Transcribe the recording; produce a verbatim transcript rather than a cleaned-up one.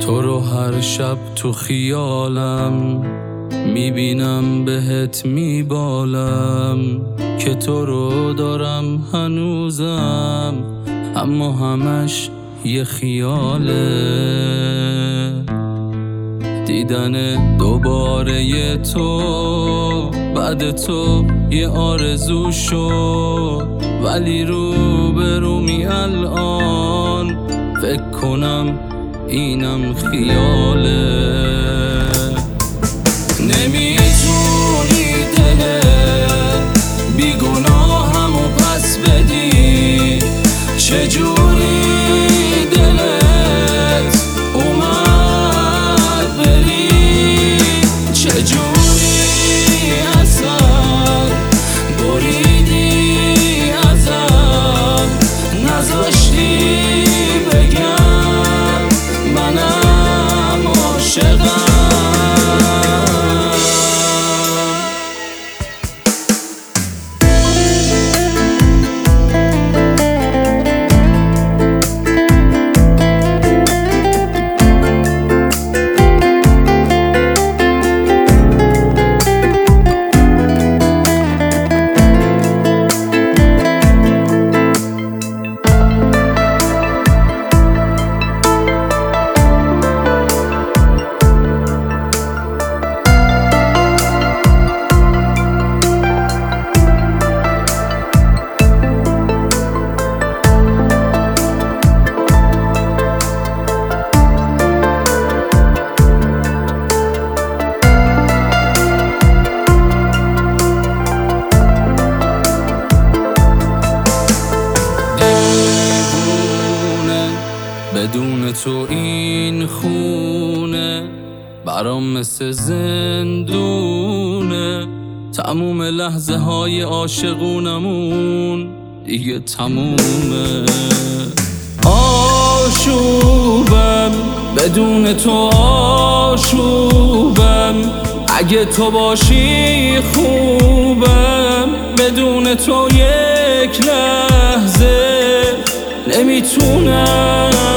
تو رو هر شب تو خیالم میبینم، بهت میبالم که تو رو دارم هنوزم، اما همش یه خیاله. دیدن دوباره تو بعد تو یه آرزو شد، ولی رو به رومی الان فکر کنم اینم خیاله. نمیتونی دل بیگناهمو پس بدی، چجوری دلت اومد بری، چجوری اصلا بریدی ازم، نذاشتی بگم منم عاشقم. بدون تو این خونه برام مثل زندونه، تموم لحظه های عاشقونمون دیگه تمومه. آشوبم بدون تو، آشوبم اگه تو باشی خوبم، بدون تو یک لحظه نمیتونم